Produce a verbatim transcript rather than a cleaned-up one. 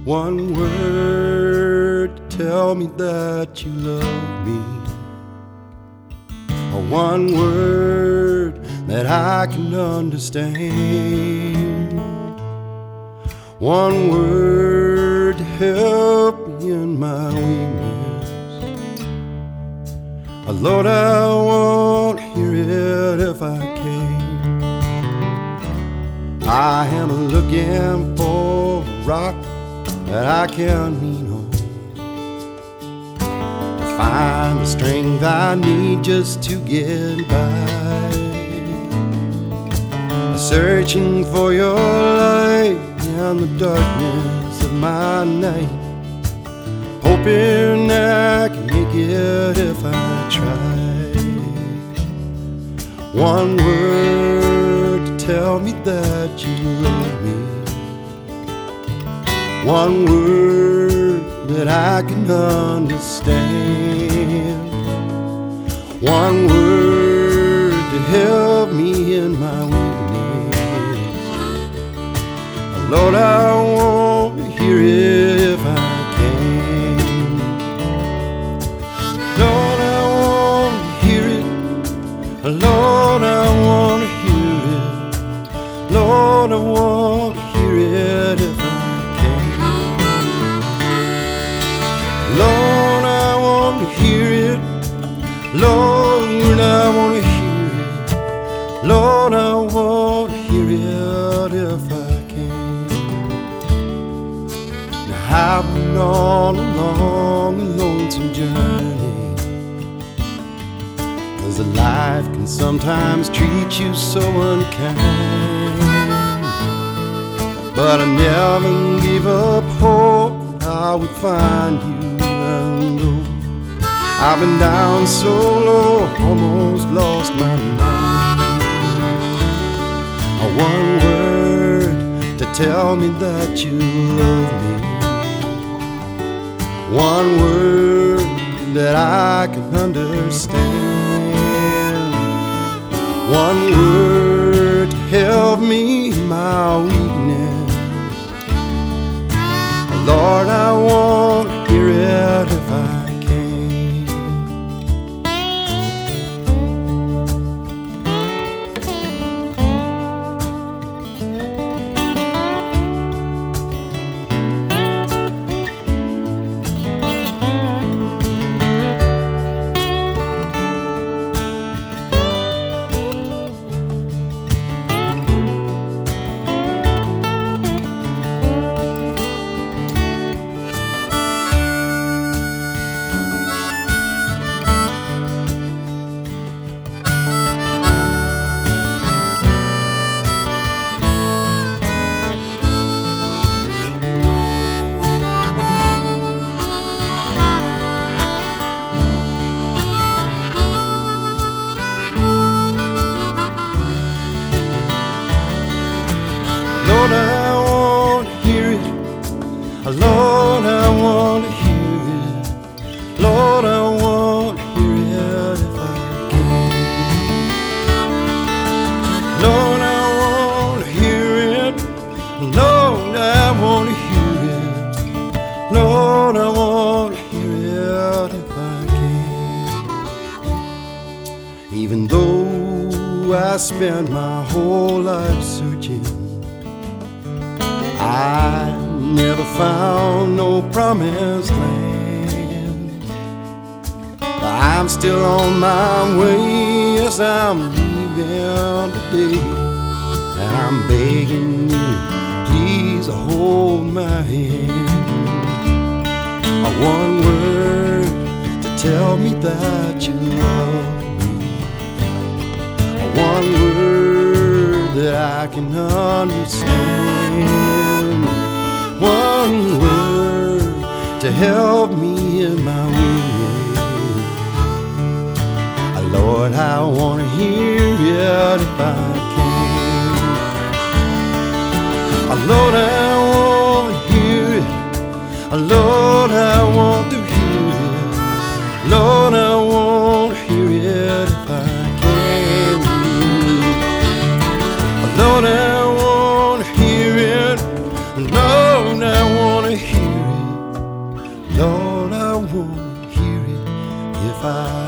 One word to tell me that you love me, or one word that I can understand, one word to help me in my weakness. Oh, Lord, I won't hear it if I can. I am looking for a rock that I can lean on, to find the strength I need just to get by. Searching for your light in the darkness of my night, hoping I can make it if I try. One word to tell me that you love me, one word that I can understand, one word to help me in my weakness. Lord, I want to hear it if I can. Lord, I want to hear it. Lord, I want to hear it. Lord, I want to hear it if I can. Lord, I want to hear it. Lord, I want to hear it. Lord, I want to hear it if I can. Now I've been on a long and lonesome journey, 'cause life can sometimes treat you so unkind. But I never gave up hope I would find you, and though I've been down so low, almost lost my mind. One word to tell me that you love me, one word that I can understand, one word to help me in my weakness. Lord, I want to hear it if I Lord, I want to hear it. Lord, I want to hear it. Lord, I want to hear it if I can. Lord, I want to hear it. Lord, I want to hear it. Lord, I want to hear it if I can. Even though I spent my whole life searching, I never found no promised land. But I'm still on my way, yes, I'm leaving today. And I'm begging you, please hold my hand. One word to tell me that you love me, one word that I can understand, one word to help me in my weakness. Lord, I want to hear it if I can. Lord, I want to hear it. Lord, I want to hear it. Lord, I want to hear it if I can. Lord, I want to hear it. Lord, I want to hear fire.